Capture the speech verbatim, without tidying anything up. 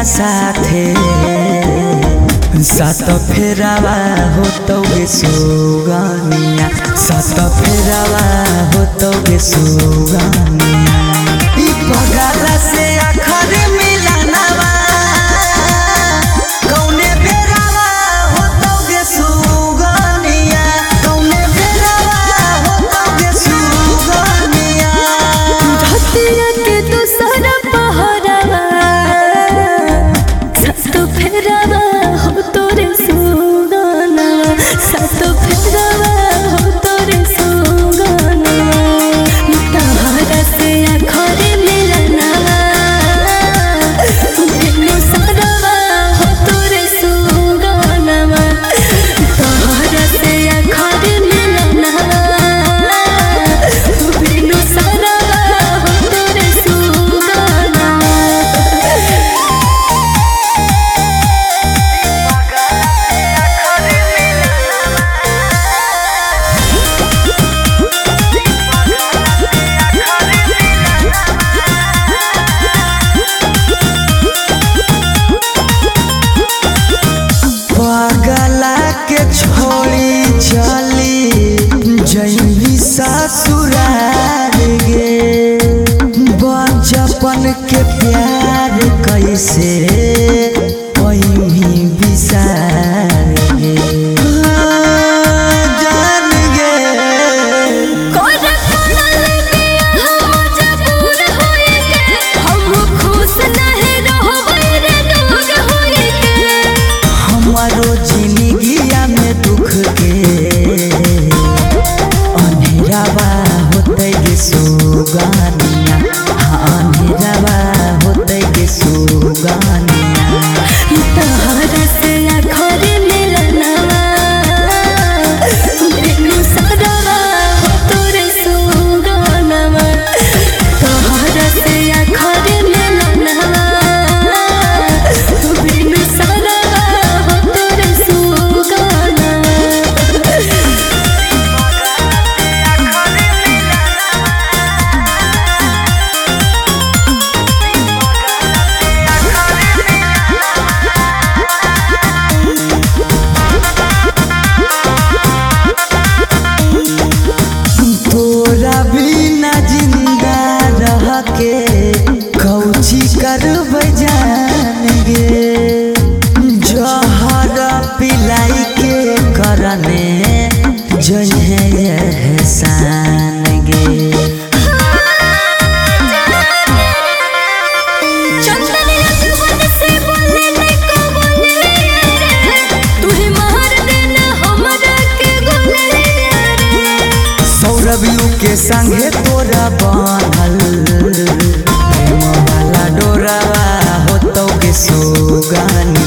साथे सात फेरावा होतौगे सुगनिया सात फेरावा होतौगे सुगनिया ई पगला से आखर मिलनवा कौने बेरावा होतौगे सुगनिया कौने बेरावा होतौगे सुगनिया धतिया के दूसरा पहरावा सात फेरावा हो तोरे सुगनवा सात फेरावा हो तोरे सुगनवा तहरा से आखर मिलनवा बिनु सरवा हो तोरे सुगनवा तहरा से आखर मिलनवा बिनु सरवा हो तोरे सुगनवा। पगला के छोड़ी चली जैनी ससुराल गे बचपन के प्यार कैसे वही विसार गे जान गे कोरा कोरा लगे हम मजबूर होए के हम खुश नहीं रहबै रे दूर होए के हमारो जिंदगिया में दुख के अंधेरावा होते गे सुगनिया हाँ अंधेरावा होते गे सुगनिया तहरा से आखर मिलनवा बिनु सरवा हो तोरे सुगनवा तहरा से आखर मिलनवा बिनु सरवा हो तोरे सुगनवा। तोरा बिना जिंदा रह के कौची करबै जान गे जहर पिलाई के करने जहे एहसान गे चंदन लगवन से बोले नहीं को बोले रे तू ही मार देना हमरा के गोले रे सौरभियू के संगे तोरा बांधल प्रेम वाला डोरावा होतौगे सुगनिया